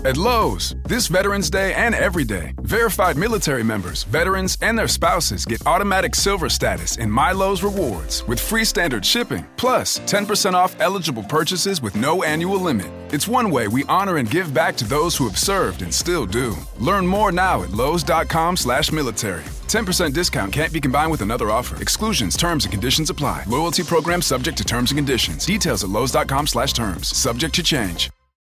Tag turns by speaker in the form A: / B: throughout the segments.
A: At Lowe's, this Veterans Day and every day, verified military members, veterans, and their spouses get automatic silver status in My Lowe's Rewards with free standard shipping, plus 10% off eligible purchases with no annual limit. It's one way we honor and give back to those who have served and still do. Learn more now at lowes.com/military. 10% discount can't be combined with another offer. Exclusions, terms, and conditions apply. Loyalty program subject to terms and conditions. Details at lowes.com/terms. Subject to change.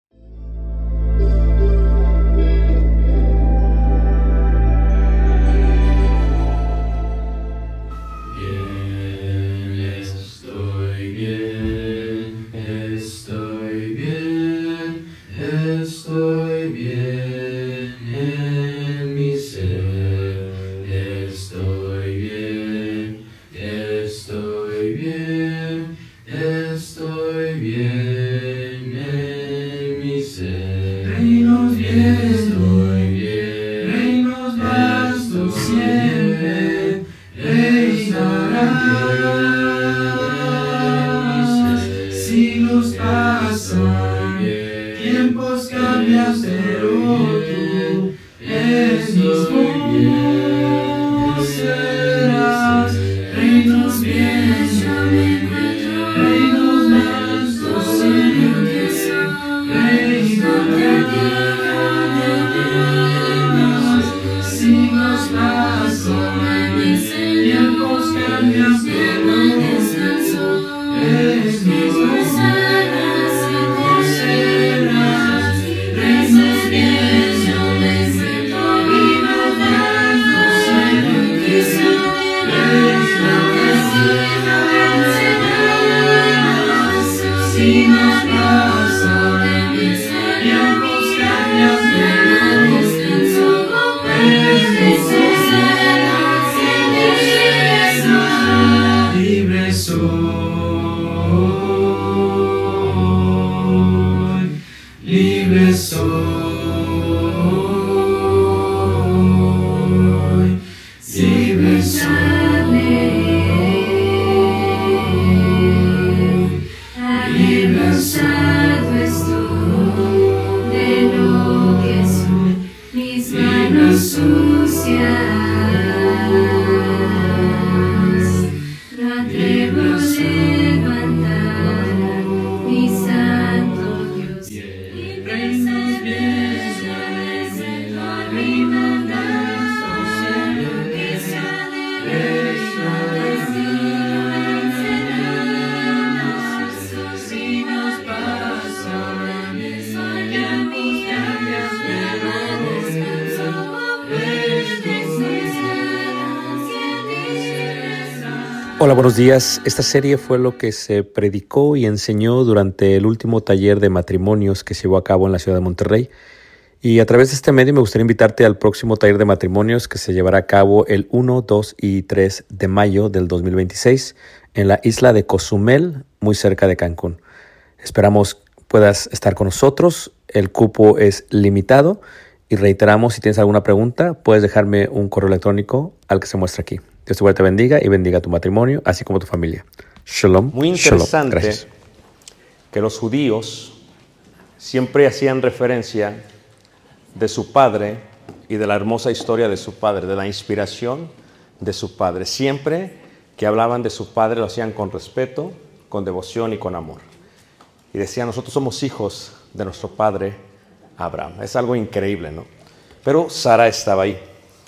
B: Hola, buenos días. Esta serie fue lo que se predicó y enseñó durante el último taller de matrimonios que se llevó a cabo en la ciudad de Monterrey. Y a través de este medio me gustaría invitarte al próximo taller de matrimonios que se llevará a cabo el 1, 2 y 3 de mayo del 2026 en la isla de Cozumel, muy cerca de Cancún. Esperamos puedas estar con nosotros. El cupo es limitado y reiteramos, si tienes alguna pregunta, puedes dejarme un correo electrónico al que se muestra aquí. Dios te bendiga y bendiga tu matrimonio, así como tu familia. Shalom.
C: Muy interesante
B: Shalom.
C: Que los judíos siempre hacían referencia de su padre y de la hermosa historia de su padre, de la inspiración de su padre. Siempre que hablaban de su padre lo hacían con respeto, con devoción y con amor. Y decían, nosotros somos hijos de nuestro padre Abraham. Es algo increíble, ¿no? Pero Sara estaba ahí.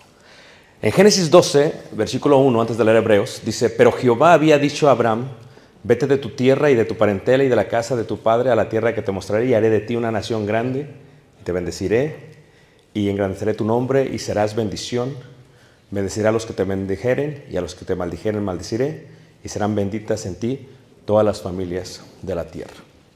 C: En Génesis 12, versículo 1, antes de leer Hebreos, dice, pero Jehová había dicho a Abraham, vete de tu tierra y de tu parentela y de la casa de tu padre a la tierra que te mostraré y haré de ti una nación grande y te bendeciré y engrandeceré tu nombre y serás bendición. Bendeciré a los que te bendijeren y a los que te maldijeren maldeciré y serán benditas en ti todas las familias de la tierra.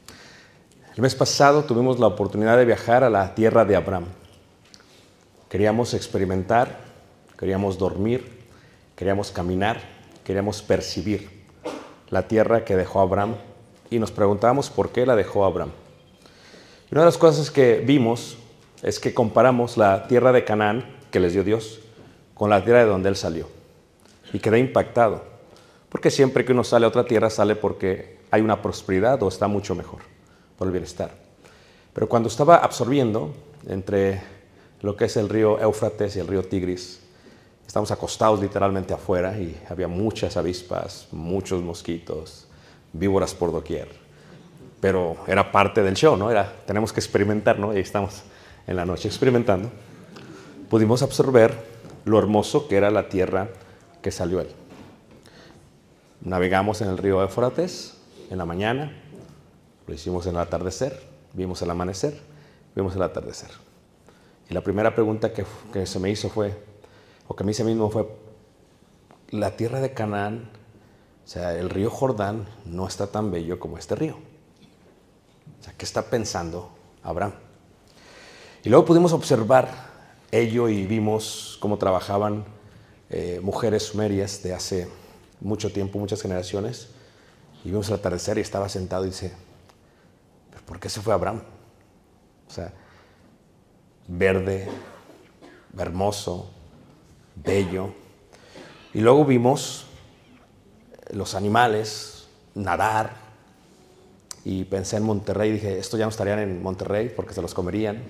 C: El mes pasado tuvimos la oportunidad de viajar a la tierra de Abraham. Queríamos experimentar, queríamos dormir, queríamos caminar, queríamos percibir la tierra que dejó Abraham y nos preguntábamos por qué la dejó Abraham. Y una de las cosas que vimos es que comparamos la tierra de Canaán que les dio Dios con la tierra de donde él salió. Y quedé impactado, porque siempre que uno sale a otra tierra sale porque hay una prosperidad o está mucho mejor, por el bienestar. Pero cuando estaba absorbiendo entre lo que es el río Éufrates y el río Tigris. Estamos acostados literalmente afuera y había muchas avispas, muchos mosquitos, víboras por doquier. Pero era parte del show, ¿no? Tenemos que experimentar, ¿no? Y ahí estamos en la noche experimentando. Pudimos absorber lo hermoso que era la tierra que salió él. Navegamos en el río Éufrates en la mañana, lo hicimos en el atardecer, vimos el amanecer, vimos el atardecer. Y la primera pregunta que se me hizo fue, o que me hice mismo fue, la tierra de Canaán, o sea, el río Jordán no está tan bello como este río. O sea, ¿qué está pensando Abraham? Y luego pudimos observar ello y vimos cómo trabajaban mujeres sumerias de hace mucho tiempo, muchas generaciones. Y vimos el atardecer y estaba sentado y dice, ¿pero por qué se fue Abraham? O sea, verde, hermoso, bello. Y luego vimos los animales nadar y pensé en Monterrey y dije, estos ya no estarían en Monterrey porque se los comerían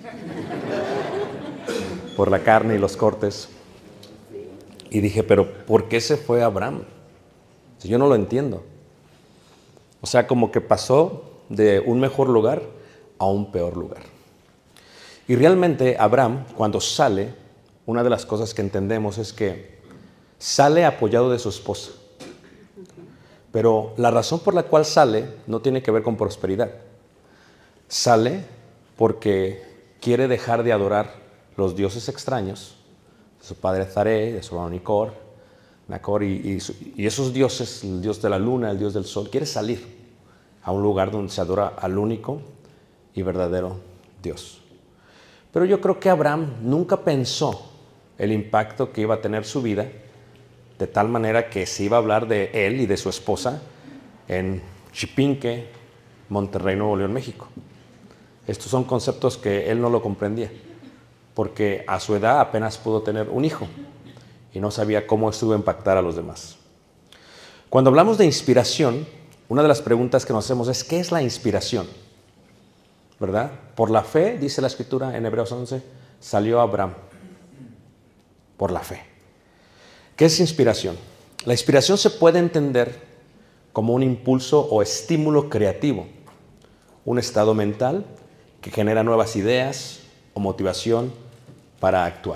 C: por la carne y los cortes. Y dije, pero ¿por qué se fue Abraham? Si yo no lo entiendo. O sea, como que pasó de un mejor lugar a un peor lugar. Y realmente Abraham, cuando sale, una de las cosas que entendemos es que sale apoyado de su esposa. Pero la razón por la cual sale no tiene que ver con prosperidad. Sale porque quiere dejar de adorar los dioses extraños, de su padre Zaré, de su hermano Nacor y esos dioses, el dios de la luna, el dios del sol. Quiere salir a un lugar donde se adora al único y verdadero Dios. Pero yo creo que Abraham nunca pensó el impacto que iba a tener su vida, de tal manera que se iba a hablar de él y de su esposa en Chipinque, Monterrey, Nuevo León, México. Estos son conceptos que él no lo comprendía, porque a su edad apenas pudo tener un hijo y no sabía cómo esto iba a impactar a los demás. Cuando hablamos de inspiración, una de las preguntas que nos hacemos es, ¿qué es la inspiración? ¿Verdad? Por la fe, dice la Escritura en Hebreos 11, salió Abraham. Por la fe. ¿Qué es inspiración? La inspiración se puede entender como un impulso o estímulo creativo, un estado mental que genera nuevas ideas o motivación para actuar.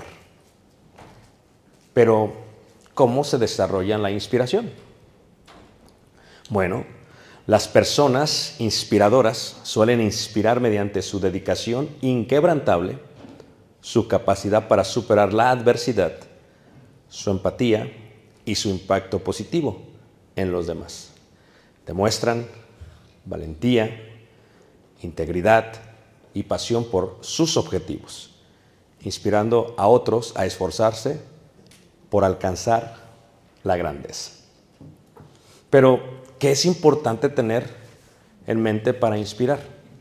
C: Pero, ¿cómo se desarrolla la inspiración? Bueno, las personas inspiradoras suelen inspirar mediante su dedicación inquebrantable, su capacidad para superar la adversidad, su empatía y su impacto positivo en los demás. Demuestran valentía, integridad y pasión por sus objetivos, inspirando a otros a esforzarse por alcanzar la grandeza. Pero, ¿qué es importante tener en mente para inspirar?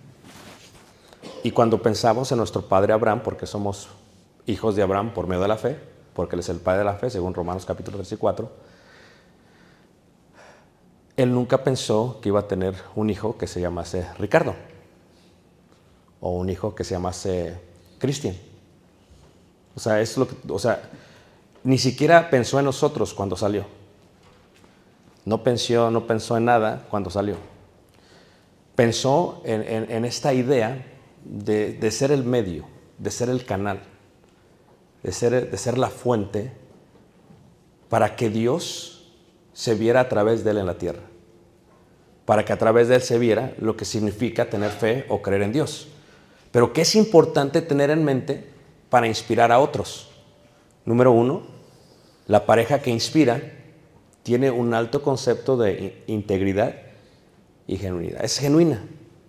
C: Y cuando pensamos en nuestro padre Abraham, porque somos hijos de Abraham por medio de la fe, porque Él es el Padre de la fe, según Romanos capítulo 3 y 4, Él nunca pensó que iba a tener un hijo que se llamase Ricardo, o un hijo que se llamase Cristian. O sea, ni siquiera pensó en nosotros cuando salió. No pensó en nada cuando salió. Pensó en esta idea de ser el medio, de ser el canal, de ser la fuente para que Dios se viera a través de él en la tierra. Para que a través de él se viera lo que significa tener fe o creer en Dios. Pero ¿qué es importante tener en mente para inspirar a otros? Número 1, la pareja que inspira tiene un alto concepto de integridad y genuinidad. Es genuina.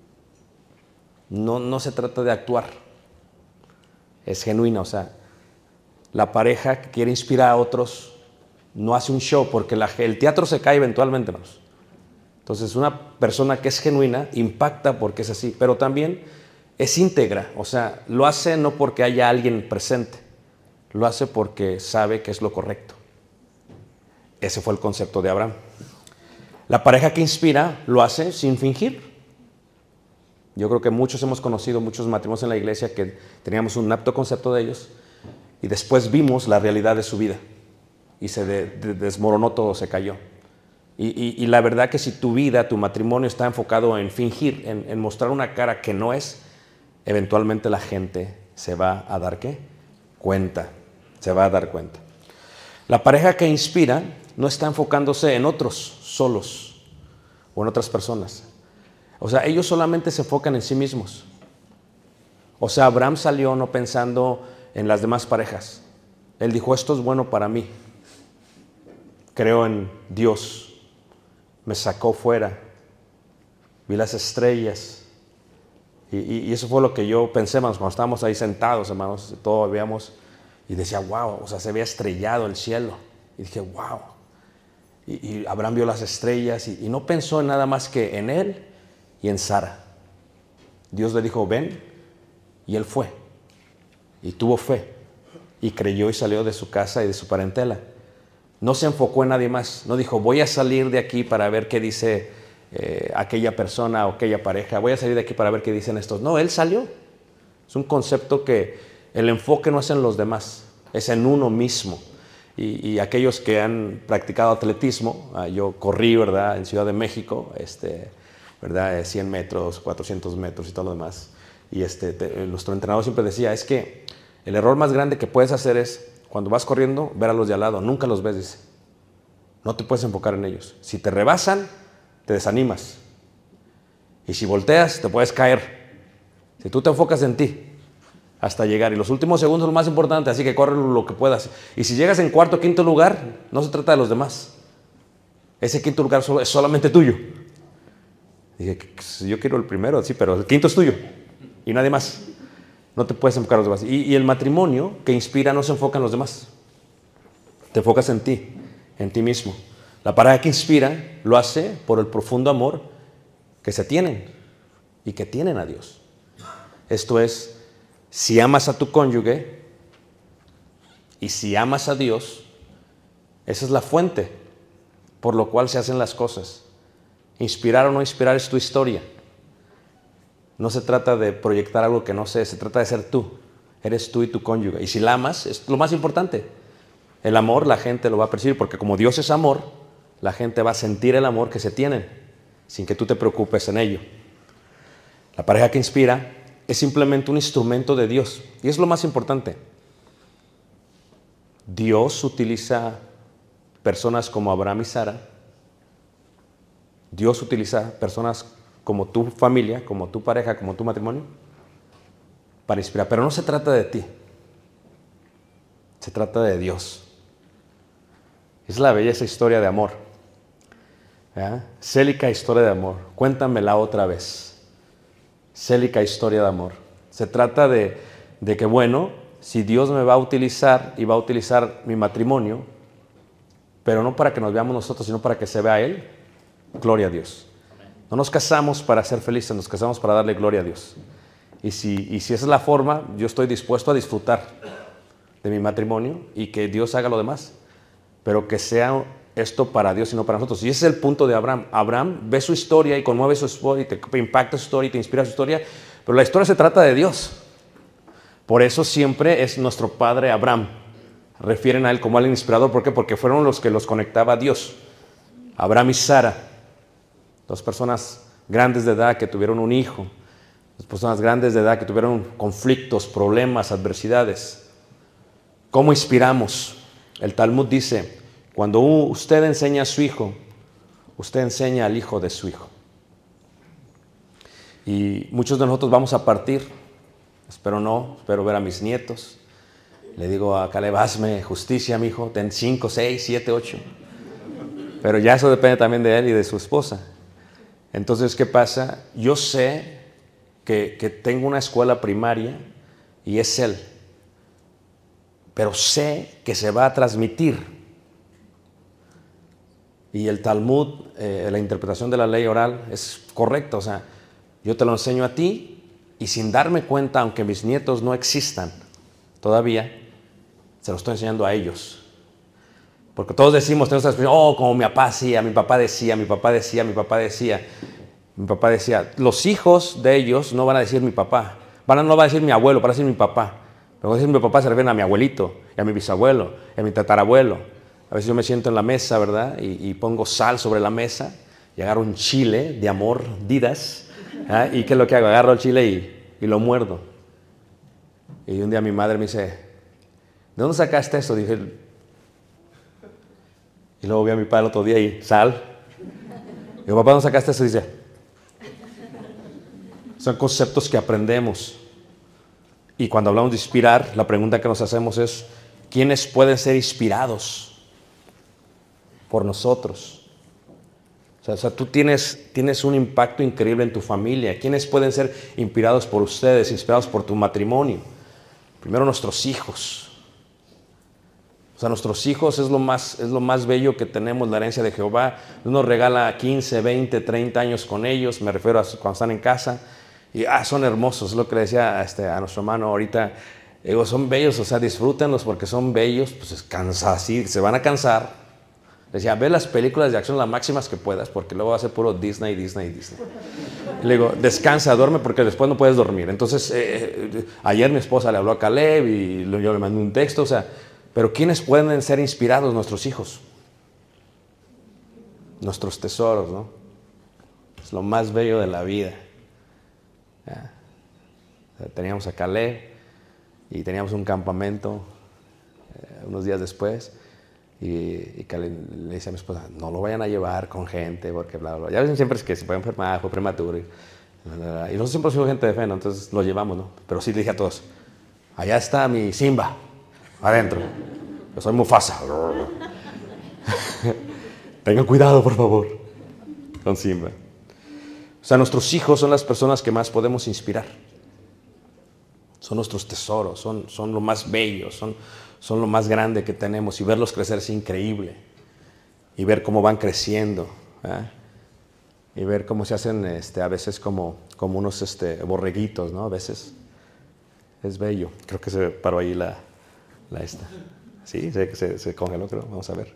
C: No se trata de actuar. Es genuina, o sea, la pareja que quiere inspirar a otros no hace un show, porque el teatro se cae eventualmente, hermanos. Entonces, una persona que es genuina impacta porque es así, pero también es íntegra, o sea, lo hace no porque haya alguien presente, lo hace porque sabe que es lo correcto. Ese fue el concepto de Abraham. La pareja que inspira lo hace sin fingir. Yo creo que muchos hemos conocido muchos matrimonios en la iglesia que teníamos un apto concepto de ellos y después vimos la realidad de su vida y se desmoronó todo, se cayó. Y la verdad que si tu vida, tu matrimonio está enfocado en fingir, en mostrar una cara que no es, eventualmente la gente se va a dar ¿qué? Cuenta. Se va a dar cuenta. La pareja que inspira no está enfocándose en otros solos o en otras personas. O sea, ellos solamente se enfocan en sí mismos. O sea, Abraham salió no pensando en las demás parejas. Él dijo, esto es bueno para mí. Creo en Dios. Me sacó fuera. Vi las estrellas. Y eso fue lo que yo pensé, hermanos, cuando estábamos ahí sentados, hermanos, todos veíamos y decía, wow, o sea, se había estrellado el cielo. Y dije, wow. Y Abraham vio las estrellas y no pensó en nada más que en él y en Sara. Dios le dijo, ven, y él fue. Y tuvo fe. Y creyó y salió de su casa y de su parentela. No se enfocó en nadie más. No dijo, voy a salir de aquí para ver qué dice aquella persona o aquella pareja. Voy a salir de aquí para ver qué dicen estos. No, él salió. Es un concepto que el enfoque no es en los demás, es en uno mismo. Y aquellos que han practicado atletismo, yo corrí, ¿verdad?, en Ciudad de México, ¿verdad?, 100 metros, 400 metros y todo lo demás. Y nuestro entrenador siempre decía, es que el error más grande que puedes hacer es, cuando vas corriendo, ver a los de al lado. Nunca los ves, dice. No te puedes enfocar en ellos. Si te rebasan, te desanimas. Y si volteas, te puedes caer. Si tú te enfocas en ti, hasta llegar. Y los últimos segundos son lo más importante, así que corre lo que puedas. Y si llegas en cuarto o quinto lugar, no se trata de los demás. Ese quinto lugar es solamente tuyo. Dije, yo quiero el primero, sí, pero el quinto es tuyo. Y nadie más. No te puedes enfocar en los demás. Y el matrimonio que inspira no se enfoca en los demás. Te enfocas en ti mismo. La pareja que inspira lo hace por el profundo amor que se tienen y que tienen a Dios. Esto es, si amas a tu cónyuge y si amas a Dios, esa es la fuente por lo cual se hacen las cosas. Inspirar o no inspirar es tu historia. No se trata de proyectar algo que no sé, se trata de ser tú. Eres tú y tu cónyuge. Y si la amas, es lo más importante. El amor la gente lo va a percibir, porque como Dios es amor, la gente va a sentir el amor que se tienen, sin que tú te preocupes en ello. La pareja que inspira es simplemente un instrumento de Dios. Y es lo más importante. Dios utiliza personas como Abraham y Sara. Dios utiliza personas como tu familia, como tu pareja, como tu matrimonio, para inspirar. Pero no se trata de ti. Se trata de Dios. Es la belleza historia de amor. Célica historia de amor. Cuéntamela otra vez. Célica historia de amor. Se trata de que, bueno, si Dios me va a utilizar y va a utilizar mi matrimonio, pero no para que nos veamos nosotros, sino para que se vea Él, gloria a Dios. No nos casamos para ser felices, nos casamos para darle gloria a Dios. Y si esa es la forma, yo estoy dispuesto a disfrutar de mi matrimonio y que Dios haga lo demás, pero que sea esto para Dios y no para nosotros. Y ese es el punto de Abraham. Abraham ve su historia y conmueve su historia, y te impacta su historia y te inspira su historia, pero la historia se trata de Dios. Por eso siempre es nuestro padre Abraham. Refieren a él como alguien inspirador. ¿Por qué? Porque fueron los que los conectaba a Dios. Abraham y Sara, dos personas grandes de edad que tuvieron un hijo, dos personas grandes de edad que tuvieron conflictos, problemas, adversidades. ¿Cómo inspiramos? El Talmud dice, cuando usted enseña a su hijo, usted enseña al hijo de su hijo. Y muchos de nosotros vamos a partir, espero ver a mis nietos. Le digo a Caleb, hazme justicia, mi hijo, ten 5, 6, 7, 8. Pero ya eso depende también de él y de su esposa. Entonces, ¿qué pasa? Yo sé que tengo una escuela primaria y es él. Pero sé que se va a transmitir. Y el Talmud, la interpretación de la ley oral es correcta. O sea, yo te lo enseño a ti y sin darme cuenta, aunque mis nietos no existan todavía, se lo estoy enseñando a ellos. Porque todos decimos, tenemos esta expresión, como mi papá hacía, mi papá decía, mi papá decía, mi papá decía. Mi papá decía, los hijos de ellos no van a decir mi papá, no va a decir mi abuelo, van a decir mi papá. Pero cuando dicen mi papá se refieren a mi abuelito, y a mi bisabuelo, y a mi tatarabuelo. A veces yo me siento en la mesa, ¿verdad? Y pongo sal sobre la mesa y agarro un chile de amor, Didas. ¿Y qué es lo que hago? Agarro el chile y lo muerdo. Y un día mi madre me dice, ¿de dónde sacaste esto? Dije, y luego vi a mi padre el otro día y sal. Digo, papá, ¿dónde sacaste esto? Dice, son conceptos que aprendemos. Y cuando hablamos de inspirar, la pregunta que nos hacemos es, ¿quiénes pueden ser inspirados por nosotros? O sea, tú tienes un impacto increíble en tu familia. ¿Quiénes pueden ser inspirados por ustedes, inspirados por tu matrimonio? Primero nuestros hijos. O sea, nuestros hijos es lo más bello que tenemos, la herencia de Jehová. Dios nos regala 15, 20, 30 años con ellos, me refiero a cuando están en casa. Y son hermosos, es lo que le decía a nuestro hermano ahorita. Digo, son bellos, o sea, disfrútenlos porque son bellos, pues así, se van a cansar. Decía, ve las películas de acción las máximas que puedas, porque luego va a ser puro Disney. Y le digo, descansa, duerme, porque después no puedes dormir. Entonces, ayer mi esposa le habló a Caleb y yo le mandé un texto, o sea, pero ¿quiénes pueden ser inspirados? Nuestros hijos. Nuestros tesoros, ¿no? Es lo más bello de la vida. Teníamos a Caleb y teníamos un campamento unos días después y Caleb le dice a mi esposa, no lo vayan a llevar con gente porque bla, bla. Ya ven siempre es que se puede enfermar, fue prematuro y nosotros siempre somos gente de fe, ¿no? Entonces lo llevamos, ¿no? Pero sí le dije a todos, allá está mi Simba adentro, yo soy Mufasa. Tengan cuidado, por favor, con Simba. O sea, nuestros hijos son las personas que más podemos inspirar. Son nuestros tesoros, son lo más bello, son lo más grande que tenemos. Y verlos crecer es increíble. Y ver cómo van creciendo. Y ver cómo se hacen a veces como unos borreguitos, ¿no? A veces es bello. Creo que se paró ahí la esta. Sí, se congeló, creo. Vamos a ver.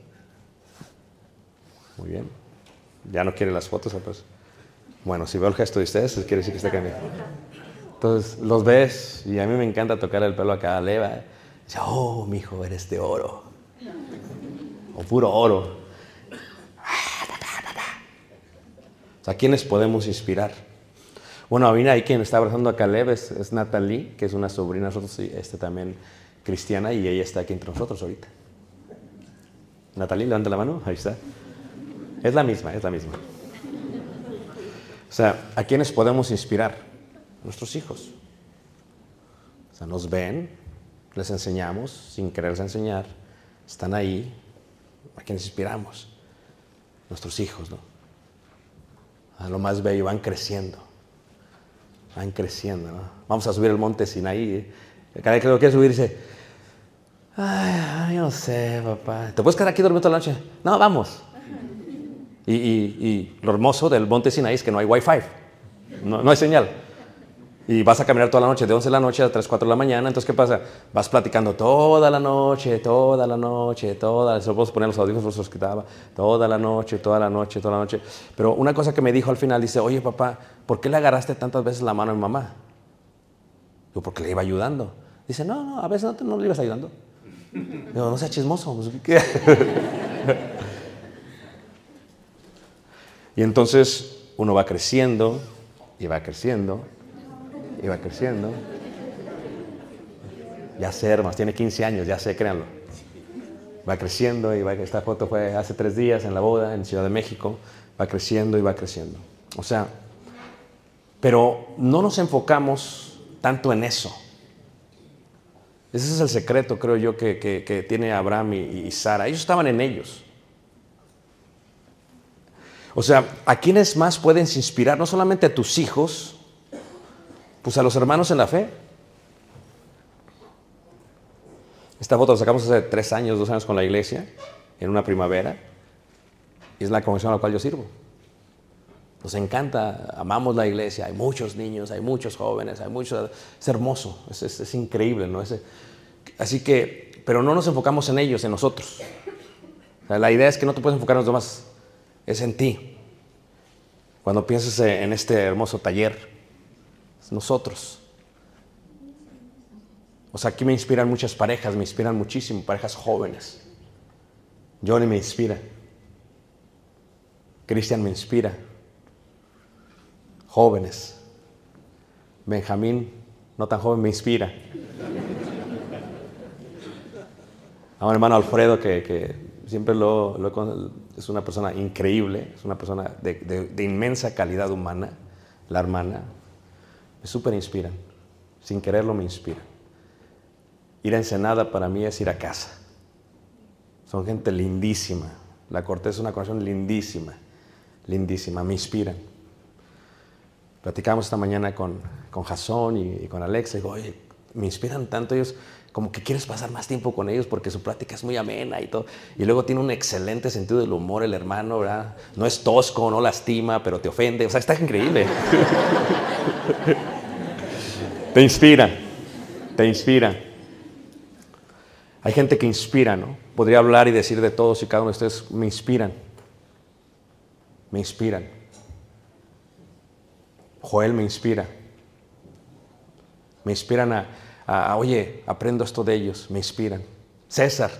C: Muy bien. Ya no quiere las fotos, pues. Bueno, si veo el gesto de ustedes, quiere decir que está cambiando. Entonces, los ves, y a mí me encanta tocar el pelo a cada leva. Dice, oh, mijo, eres de oro. O puro oro. O sea, ¿quiénes podemos inspirar? Bueno, mira, ahí quien está abrazando a Caleb es Natalie, que es una sobrina de nosotros, también cristiana, y ella está aquí entre nosotros ahorita. Natalie, levanta la mano, ahí está. Es la misma. O sea, ¿a quiénes podemos inspirar? Nuestros hijos. O sea, nos ven, les enseñamos, sin quererles enseñar, están ahí. ¿A quiénes inspiramos? Nuestros hijos, ¿no? A lo más bello, van creciendo, ¿no? Vamos a subir el monte Sinaí. Cada vez que lo quiere subir dice, ay, yo no sé, papá. ¿Te puedes quedar aquí dormido toda la noche? No, vamos. Y lo hermoso del monte Sinaí es que no hay wifi, no hay señal. Y vas a caminar toda la noche, de 11 de la noche a 3, 4 de la mañana. Entonces, ¿qué pasa? Vas platicando toda la noche. Se lo puedo poner los audífonos, los quitaba. Toda la noche. Pero una cosa que me dijo al final, dice, oye, papá, ¿por qué le agarraste tantas veces la mano a mi mamá? Yo, porque le iba ayudando. Dice, no, a veces no le ibas ayudando. Digo, no seas chismoso. ¿Qué? Y entonces uno va creciendo y va creciendo. Ya sé, hermanos, tiene 15 años, ya sé, créanlo. Va creciendo esta foto fue hace 3 días en la boda en Ciudad de México. Va creciendo. O sea, pero no nos enfocamos tanto en eso. Ese es el secreto, creo yo, que tiene Abraham y Sara. Ellos estaban en ellos. O sea, ¿a quiénes más puedes inspirar? No solamente a tus hijos, pues a los hermanos en la fe. Esta foto la sacamos hace 2 años con la iglesia, en una primavera, y es la congregación a la cual yo sirvo. Nos encanta, amamos la iglesia, hay muchos niños, hay muchos jóvenes, es hermoso, es increíble, ¿no? Así que, pero no nos enfocamos en ellos, en nosotros. O sea, la idea es que no te puedes enfocar en los demás, es en ti. Cuando pienses en este hermoso taller, es nosotros. O sea, aquí me inspiran muchas parejas, me inspiran muchísimo, parejas jóvenes. Johnny me inspira. Cristian me inspira. Jóvenes. Benjamín, no tan joven, me inspira. A un hermano Alfredo que siempre es una persona increíble, es una persona de inmensa calidad humana, la hermana. Me súper inspiran. Sin quererlo me inspiran. Ir a Ensenada para mí es ir a casa. Son gente lindísima. La Cortés es una conexión lindísima, lindísima, me inspiran. Platicamos esta mañana con Jasón y con Alexa. Digo, oye, me inspiran tanto ellos, como que quieres pasar más tiempo con ellos porque su plática es muy amena y todo. Y luego tiene un excelente sentido del humor el hermano, ¿verdad? No es tosco, no lastima, pero te ofende. O sea, está increíble. Te inspira, te inspira. Hay gente que inspira, ¿no? Podría hablar y decir de todos y cada uno de ustedes, me inspiran. Me inspiran. Joel me inspira. Me inspiran oye, aprendo esto de ellos. Me inspiran. César,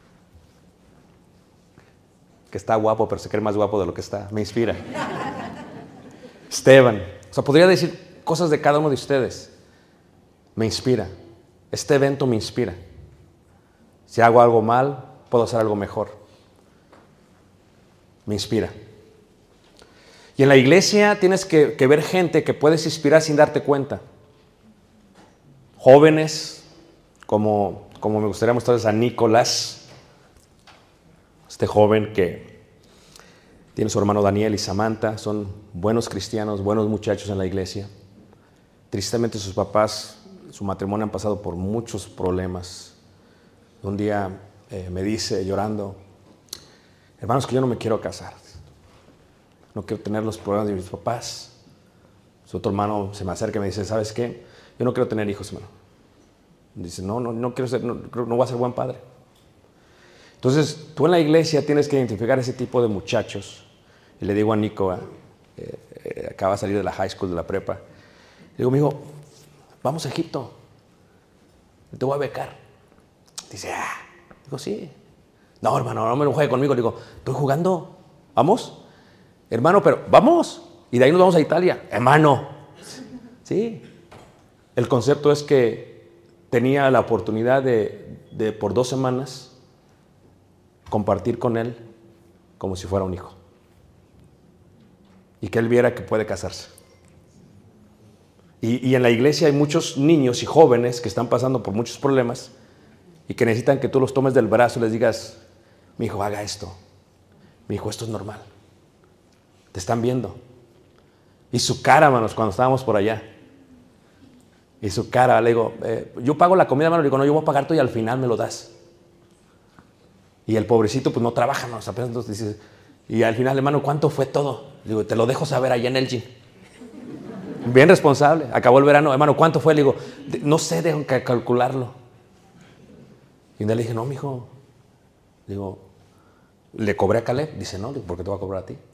C: que está guapo, pero se cree más guapo de lo que está. Me inspira. Esteban. O sea, podría decir cosas de cada uno de ustedes. Me inspira. Este evento me inspira. Si hago algo mal, puedo hacer algo mejor. Me inspira. Y en la iglesia tienes que ver gente que puedes inspirar sin darte cuenta. Jóvenes, como me gustaría mostrarles a Nicolás, este joven que tiene su hermano Daniel y Samantha, son buenos cristianos, buenos muchachos en la iglesia. Tristemente sus papás, su matrimonio han pasado por muchos problemas. Un día me dice llorando, hermanos, que yo no me quiero casar. No quiero tener los problemas de mis papás. Su otro hermano se me acerca y me dice, ¿sabes qué? Yo no quiero tener hijos, hermano. Dice, no quiero ser, no voy a ser buen padre. Entonces, tú en la iglesia tienes que identificar ese tipo de muchachos. Y le digo a Nico, acaba de salir de la high school, de la prepa. Le digo, mijo, vamos a Egipto. Te voy a becar. Dice, digo, sí. No, hermano, no me lo juegue conmigo. Le digo, estoy jugando. ¿Vamos? Hermano, pero vamos. Y de ahí nos vamos a Italia. Hermano. Sí. El concepto es que tenía la oportunidad de por 2 semanas compartir con él como si fuera un hijo. Y que él viera que puede casarse. Y en la iglesia hay muchos niños y jóvenes que están pasando por muchos problemas y que necesitan que tú los tomes del brazo y les digas, mi hijo, haga esto. Mi hijo, esto es normal. Te están viendo. Y su cara, hermanos, cuando estábamos por allá. Y su cara, le digo, yo pago la comida, hermano. Le digo, no, yo voy a pagar todo y al final me lo das. Y el pobrecito, pues no trabaja, hermanos. Apenas nos dice, y al final, hermano, ¿cuánto fue todo? Le digo, te lo dejo saber allá en el gym. Bien responsable. Acabó el verano, hermano, ¿cuánto fue? Le digo, no sé, dejo que calcularlo. Y le dije, no, mijo. Digo, ¿le cobré a Caleb? Dice, no, ¿por qué te voy a cobrar a ti?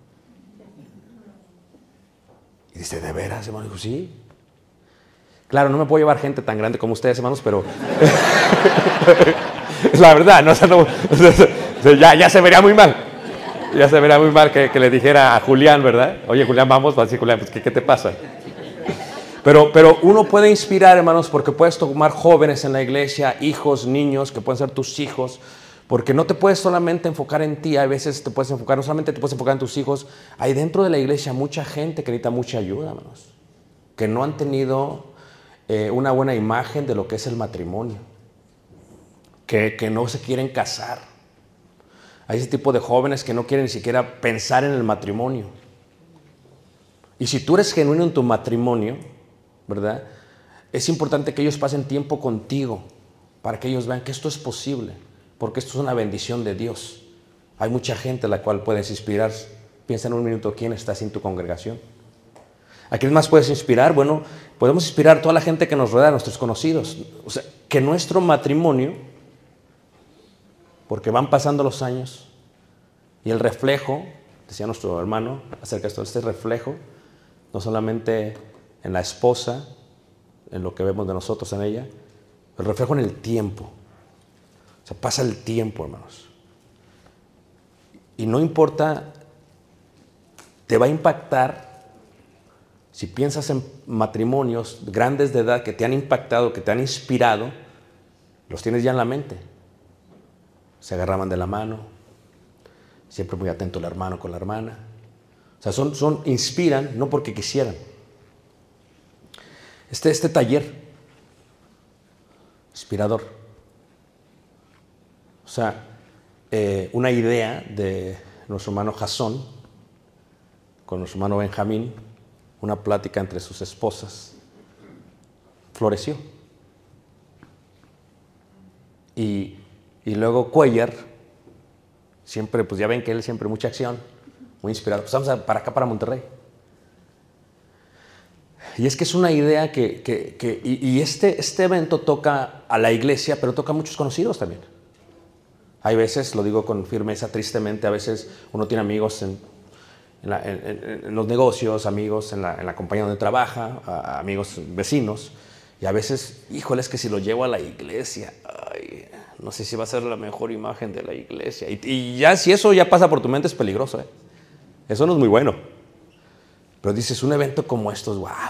C: Y dice, ¿de veras, hermano? Digo, sí. Claro, no me puedo llevar gente tan grande como ustedes, hermanos, pero es la verdad, ¿no? O sea, ya se vería muy mal. Ya se vería muy mal que le dijera a Julián, ¿verdad? Oye, Julián, vamos. Va a decir, Julián, pues, ¿qué te pasa? Pero uno puede inspirar, hermanos, porque puedes tomar jóvenes en la iglesia, hijos, niños, que pueden ser tus hijos, porque no te puedes solamente enfocar en ti. A veces te puedes enfocar, no solamente te puedes enfocar en tus hijos. Hay dentro de la iglesia mucha gente que necesita mucha ayuda, hermanos, que no han tenido una buena imagen de lo que es el matrimonio, que no se quieren casar. Hay ese tipo de jóvenes que no quieren ni siquiera pensar en el matrimonio. Y si tú eres genuino en tu matrimonio, ¿verdad? Es importante que ellos pasen tiempo contigo para que ellos vean que esto es posible, porque esto es una bendición de Dios. Hay mucha gente a la cual puedes inspirar. Piensa en un minuto quién está en tu congregación. ¿A quién más puedes inspirar? Bueno, podemos inspirar a toda la gente que nos rodea, a nuestros conocidos. O sea, que nuestro matrimonio, porque van pasando los años y el reflejo decía nuestro hermano acerca de esto, este reflejo, no solamente en la esposa, en lo que vemos de nosotros en ella, el reflejo en el tiempo. O sea, pasa el tiempo, hermanos. Y no importa, te va a impactar si piensas en matrimonios grandes de edad que te han impactado, que te han inspirado, los tienes ya en la mente. Se agarraban de la mano, siempre muy atento el hermano con la hermana. O sea, inspiran no porque quisieran. Este taller, inspirador. O sea, una idea de nuestro hermano Jasón con nuestro hermano Benjamín, una plática entre sus esposas, floreció. Y luego Cuellar, siempre, pues ya ven que él siempre mucha acción, muy inspirado. Pues vamos para acá, para Monterrey. Y es que es una idea y este evento toca a la iglesia, pero toca a muchos conocidos también. Hay veces, lo digo con firmeza, tristemente, a veces uno tiene amigos en los negocios, amigos en la compañía donde trabaja, amigos vecinos, y a veces, híjole, es que si lo llevo a la iglesia, ay, no sé si va a ser la mejor imagen de la iglesia. Y ya si eso ya pasa por tu mente es peligroso, ¿eh? Eso no es muy bueno. Pero dices, un evento como estos, wow.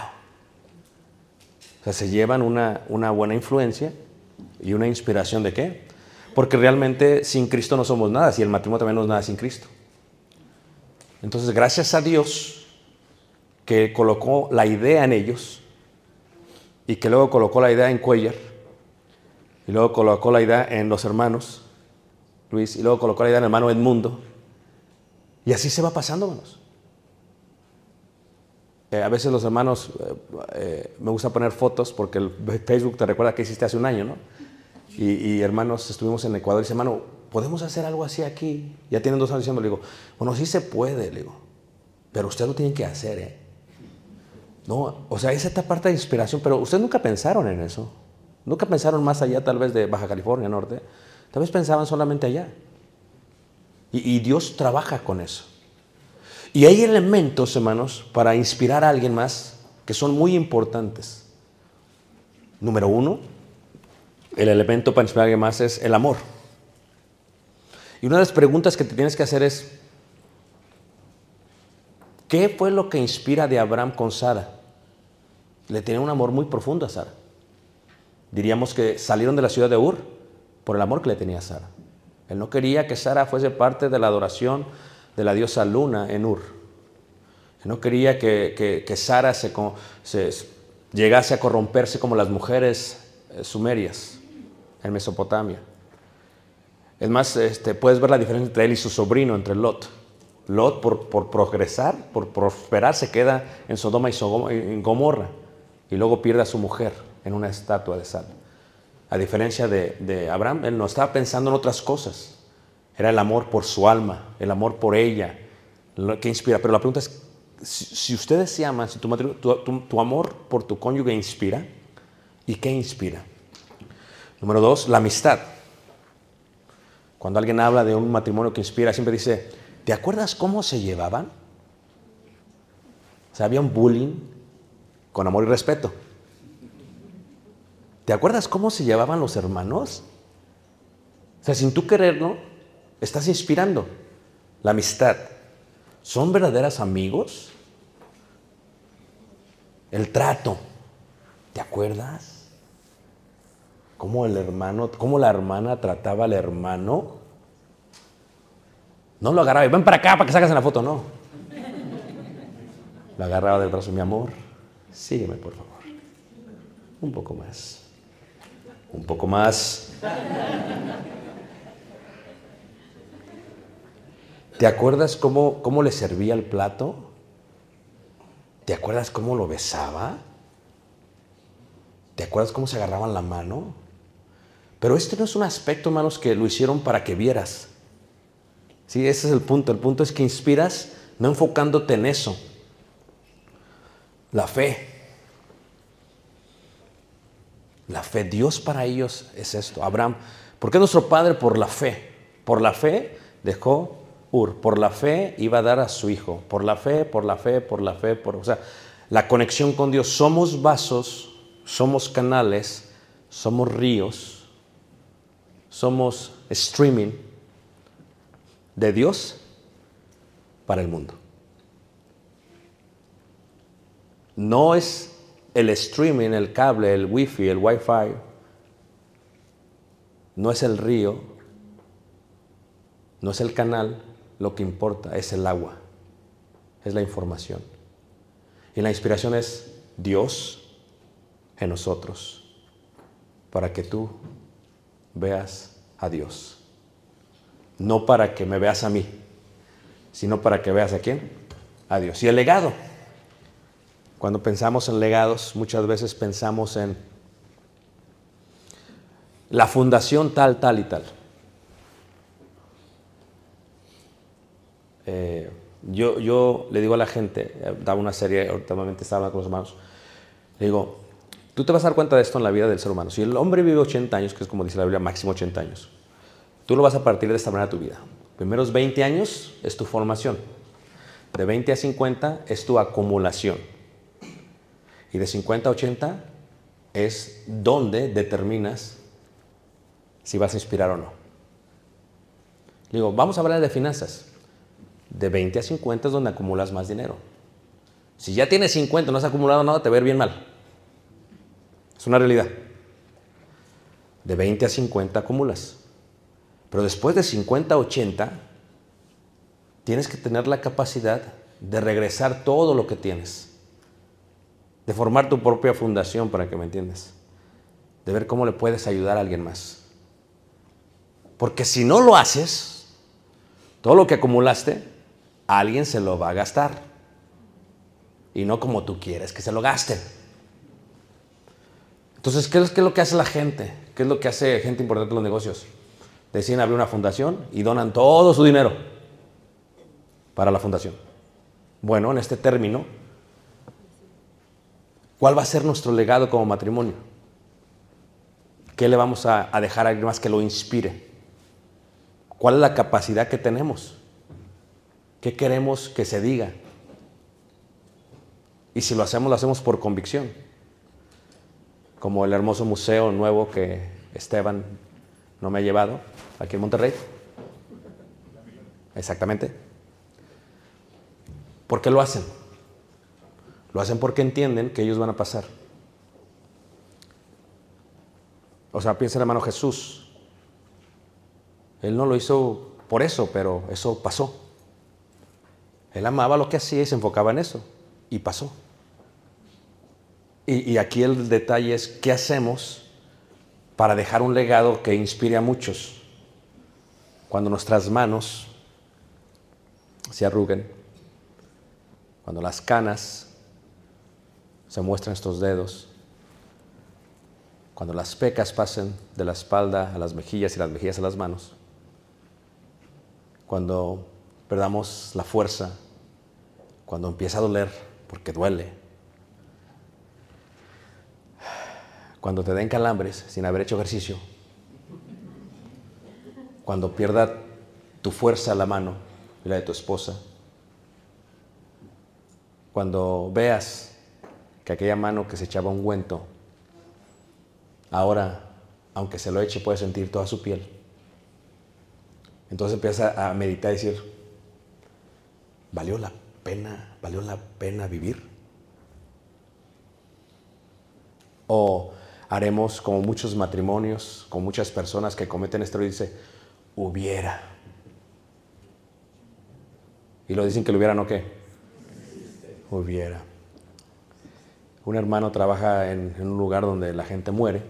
C: O sea, se llevan una buena influencia y una inspiración ¿de qué? Porque realmente sin Cristo no somos nada, y el matrimonio también no es nada sin Cristo. Entonces, gracias a Dios que colocó la idea en ellos y que luego colocó la idea en Cuellar y luego colocó la idea en los hermanos Luis y luego colocó la idea en el hermano Edmundo, y así se va pasando, hermanos. A veces los hermanos, me gusta poner fotos porque el Facebook te recuerda que hiciste hace un año, ¿no? Y hermanos, estuvimos en Ecuador y dice, hermano, ¿podemos hacer algo así aquí? Ya tienen 2 años diciendo, le digo, bueno, sí se puede, le digo, pero ustedes lo tienen que hacer, ¿eh? No, o sea, esa parte de inspiración, pero ustedes nunca pensaron en eso. Nunca pensaron más allá, tal vez, de Baja California Norte. Tal vez pensaban solamente allá. Y Dios trabaja con eso. Y hay elementos, hermanos, para inspirar a alguien más que son muy importantes. Número 1, el elemento para inspirar a alguien más es el amor. Y una de las preguntas que te tienes que hacer es, ¿qué fue lo que inspira de Abraham con Sara? Le tenía un amor muy profundo a Sara. Diríamos que salieron de la ciudad de Ur por el amor que le tenía a Sara. Él no quería que Sara fuese parte de la adoración de la diosa Luna en Ur. Él no quería que Sara llegase a corromperse como las mujeres sumerias en Mesopotamia. Es más, puedes ver la diferencia entre él y su sobrino, entre Lot. Lot, por progresar, por prosperar, se queda en Sodoma y en Gomorra. Y luego pierde a su mujer en una estatua de sal. A diferencia de Abraham, él no estaba pensando en otras cosas. Era el amor por su alma, el amor por ella, lo que inspira. Pero la pregunta es, si ustedes se aman, si tu amor por tu cónyuge inspira, ¿y qué inspira? Número 2, la amistad. Cuando alguien habla de un matrimonio que inspira, siempre dice, ¿te acuerdas cómo se llevaban? O sea, había un bullying con amor y respeto. ¿Te acuerdas cómo se llevaban los hermanos? O sea, sin tú quererlo, estás inspirando la amistad. ¿Son verdaderos amigos? El trato. ¿Te acuerdas? ¿Cómo la hermana trataba al hermano? No lo agarraba y ven para acá para que saques en la foto, no. Lo agarraba del brazo, mi amor, sígueme por favor. Un poco más. Un poco más. ¿Te acuerdas cómo le servía el plato? ¿Te acuerdas cómo lo besaba? ¿Te acuerdas cómo se agarraban la mano? Pero este no es un aspecto, hermanos, que lo hicieron para que vieras. Sí, ese es el punto. El punto es que inspiras no enfocándote en eso. La fe. La fe. Dios para ellos es esto. Abraham. ¿Por qué nuestro padre? Por la fe. Por la fe dejó Por la fe iba a dar a su hijo. Por la fe. O sea, la conexión con Dios. Somos vasos, somos canales, somos ríos, somos streaming de Dios para el mundo. No es el streaming, el cable, el wifi, el wifi. No es el río, no es el canal. Lo que importa es el agua, es la información. Y la inspiración es Dios en nosotros, para que tú veas a Dios. No para que me veas a mí, sino para que veas a quién, a Dios. Y el legado. Cuando pensamos en legados, muchas veces pensamos en la fundación tal, tal y tal. Yo le digo a la gente, daba una serie, últimamente estaba con los hermanos, le digo, tú te vas a dar cuenta de esto en la vida del ser humano. Si el hombre vive 80 años, que es como dice la Biblia, máximo 80 años, tú lo vas a partir de esta manera tu vida. Primeros 20 años es tu formación. De 20 a 50 es tu acumulación. Y de 50 a 80 es donde determinas si vas a inspirar o no. Le digo, vamos a hablar de finanzas. De 20 a 50 es donde acumulas más dinero. Si ya tienes 50 y no has acumulado nada, te va a ir bien mal. Es una realidad. De 20 a 50 acumulas. Pero después de 50 a 80, tienes que tener la capacidad de regresar todo lo que tienes. De formar tu propia fundación, para que me entiendas. De ver cómo le puedes ayudar a alguien más. Porque si no lo haces, todo lo que acumulaste, alguien se lo va a gastar. Y no como tú quieres que se lo gasten. Entonces, ¿qué es lo que hace la gente? ¿Qué es lo que hace gente importante en los negocios? Deciden abrir una fundación y donan todo su dinero para la fundación. Bueno, en este término, ¿cuál va a ser nuestro legado como matrimonio? ¿Qué le vamos a dejar a alguien más que lo inspire? ¿Cuál es la capacidad que tenemos? ¿Qué queremos que se diga? Y si lo hacemos por convicción. Como el hermoso museo nuevo que Esteban no me ha llevado aquí en Monterrey. Exactamente. ¿Por qué lo hacen? Lo hacen porque entienden que ellos van a pasar. O sea, piensa en el hermano Jesús. Él no lo hizo por eso, pero eso pasó. Él amaba lo que hacía y se enfocaba en eso. Y pasó. Y aquí el detalle es, ¿qué hacemos para dejar un legado que inspire a muchos? Cuando nuestras manos se arruguen, cuando las canas se muestran estos dedos, cuando las pecas pasen de la espalda a las mejillas y las mejillas a las manos, cuando perdamos la fuerza, cuando empieza a doler, porque duele, cuando te den calambres sin haber hecho ejercicio, cuando pierda tu fuerza la mano y la de tu esposa, cuando veas que aquella mano que se echaba ungüento, ahora, aunque se lo eche, puede sentir toda su piel. Entonces empieza a meditar y decir, ¿valió la pena vivir? O haremos como muchos matrimonios, con muchas personas que cometen esto y dicen, hubiera. Y lo dicen que lo hubiera, ¿no qué? Hubiera. Un hermano trabaja en un lugar donde la gente muere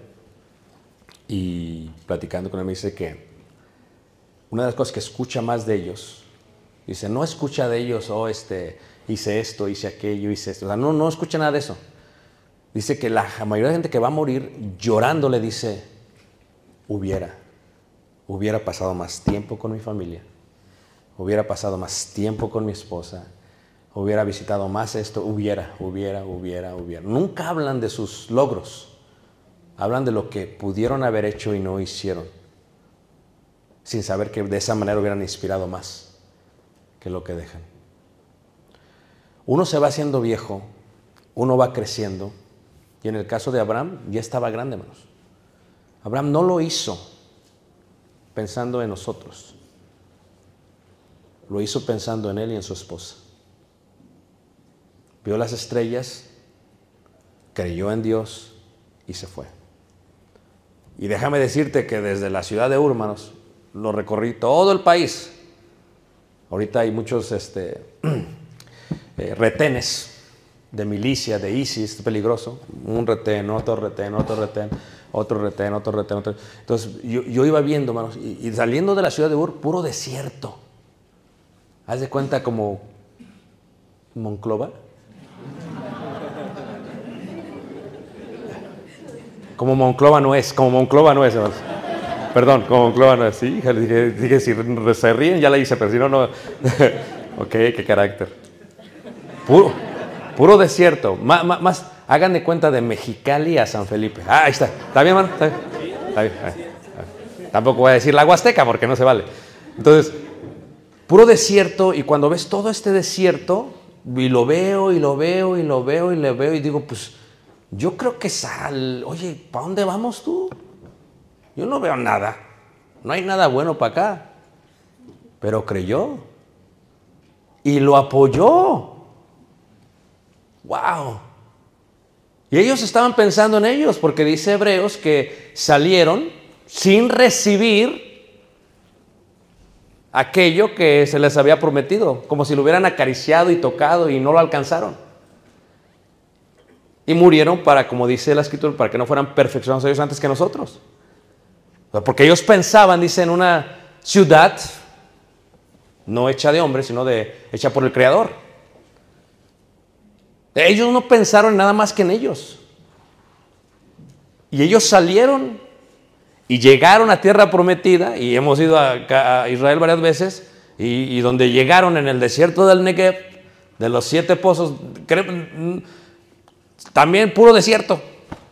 C: y platicando con él me dice que una de las cosas que escucha más de ellos, dice, no escucha de ellos, hice esto, hice aquello, hice esto. O sea, no escucha nada de eso. Dice que la mayoría de gente que va a morir llorando le dice, hubiera pasado más tiempo con mi familia, hubiera pasado más tiempo con mi esposa, hubiera visitado más esto, hubiera. Nunca hablan de sus logros, hablan de lo que pudieron haber hecho y no hicieron, sin saber que de esa manera hubieran inspirado más. que lo que dejan. Uno se va haciendo viejo, uno va creciendo, y en el caso de Abraham ya estaba grande, hermanos. Abraham no lo hizo pensando en nosotros, lo hizo pensando en él y en su esposa. Vio las estrellas, creyó en Dios y se fue. Y déjame decirte que desde la ciudad de Ur, hermanos, lo recorrí todo el país. Ahorita hay muchos retenes de milicia, de ISIS, peligroso. Un retén, otro retén, otro retén, otro retén, otro retén, otro. Entonces yo iba viendo, hermanos, y saliendo de la ciudad de Ur, puro desierto. Haz de cuenta como Monclova. Como Monclova no es, hermanos. Perdón, como Monclova no es. Sí, dije, si se ríen ya la hice, pero si no, no. Ok, qué carácter. Puro desierto. Más, hagan de cuenta de Mexicali a San Felipe. Ahí está. ¿Está bien, hermano? Está bien. Tampoco voy a decir la Huasteca porque no se vale. Entonces, puro desierto, y cuando ves todo este desierto, y lo veo, y digo, pues, yo creo que oye, ¿para dónde vamos tú? Yo no veo nada. No hay nada bueno para acá. Pero creyó. Y lo apoyó. ¡Wow! Y ellos estaban pensando en ellos, porque dice Hebreos que salieron sin recibir aquello que se les había prometido, como si lo hubieran acariciado y tocado y no lo alcanzaron. Y murieron para, como dice la Escritura, para que no fueran perfeccionados ellos antes que nosotros. Porque ellos pensaban, dice, en una ciudad no hecha de hombre, sino hecha por el Creador. Ellos no pensaron nada más que en ellos. Y ellos salieron y llegaron a tierra prometida, y hemos ido a Israel varias veces, y donde llegaron en el desierto del Negev, de los 7 pozos, también puro desierto.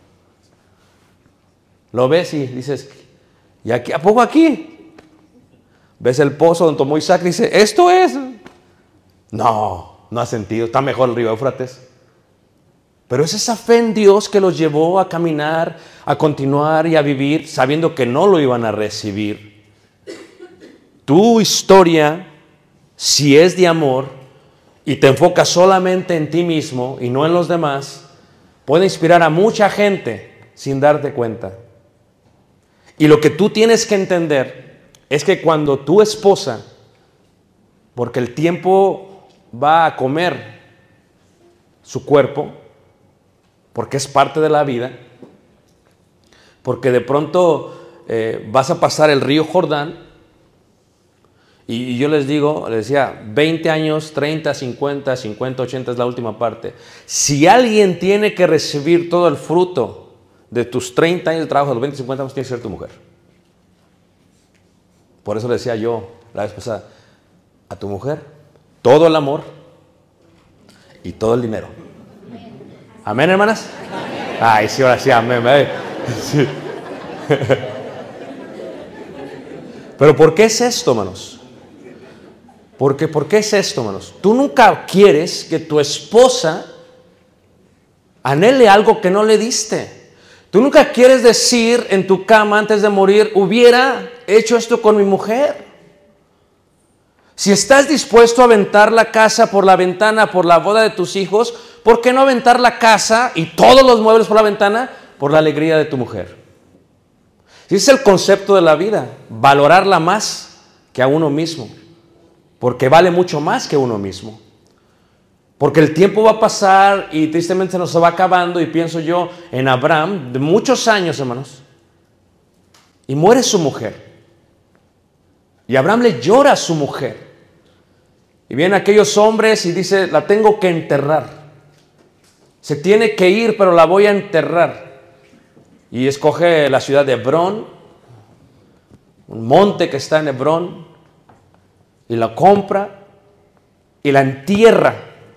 C: Lo ves y dices, ¿y aquí, a poco aquí? Ves el pozo donde tomó Isaac y dice, ¿esto es? No ha sentido, está mejor el río Éufrates. Pero es esa fe en Dios que los llevó a caminar, a continuar y a vivir, sabiendo que no lo iban a recibir. Tu historia, si es de amor y te enfocas solamente en ti mismo y no en los demás, puede inspirar a mucha gente sin darte cuenta. Y lo que tú tienes que entender es que cuando tu esposa, porque el tiempo va a comer su cuerpo, porque es parte de la vida, porque de pronto vas a pasar el río Jordán, y yo les decía, 20 años, 30, 50, 80 es la última parte. Si alguien tiene que recibir todo el fruto de tus 30 años de trabajo, de los 20, 50 años, tiene que ser tu mujer. Por eso le decía yo la vez pasada, a tu mujer, todo el amor y todo el dinero. ¿Amén, hermanas? Ay, sí, ahora sí, amén. Sí. Pero ¿por qué es esto, hermanos? ¿Por qué es esto, hermanos? Tú nunca quieres que tu esposa anhele algo que no le diste. Tú nunca quieres decir en tu cama antes de morir, hubiera hecho esto con mi mujer. Si estás dispuesto a aventar la casa por la ventana por la boda de tus hijos, ¿por qué no aventar la casa y todos los muebles por la ventana por la alegría de tu mujer? Ese es el concepto de la vida, valorarla más que a uno mismo, porque vale mucho más que uno mismo. Porque el tiempo va a pasar y tristemente se nos va acabando, y pienso yo en Abraham, de muchos años, hermanos, y muere su mujer. Y Abraham le llora a su mujer. Y vienen aquellos hombres y dice, la tengo que enterrar. Se tiene que ir, pero la voy a enterrar. Y escoge la ciudad de Hebrón, un monte que está en Hebrón, y la compra y la entierra.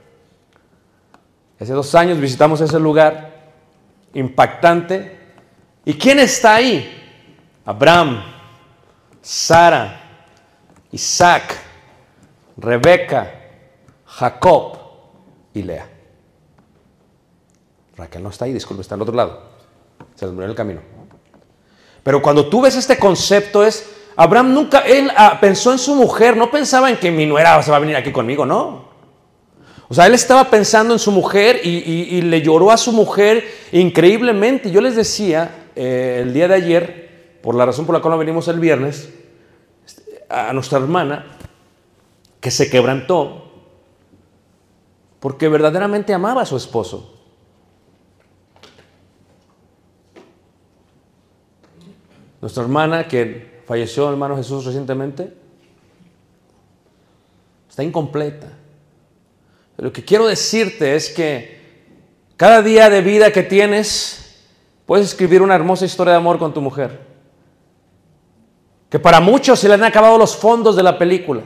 C: Hace 2 años visitamos ese lugar impactante. ¿Y quién está ahí? Abraham, Sara, Isaac, Rebeca, Jacob y Lea. Raquel no está ahí, disculpe, está al otro lado. Se les murió en el camino. Pero cuando tú ves este concepto Abraham nunca, él pensó en su mujer, no pensaba en que mi nuera se va a venir aquí conmigo, no. O sea, él estaba pensando en su mujer y le lloró a su mujer increíblemente. Yo les decía el día de ayer, por la razón por la cual no venimos el viernes, a nuestra hermana, que se quebrantó porque verdaderamente amaba a su esposo. Nuestra hermana que falleció, hermano Jesús, recientemente, está incompleta. Lo que quiero decirte es que cada día de vida que tienes, puedes escribir una hermosa historia de amor con tu mujer. Que para muchos se le han acabado los fondos de la película.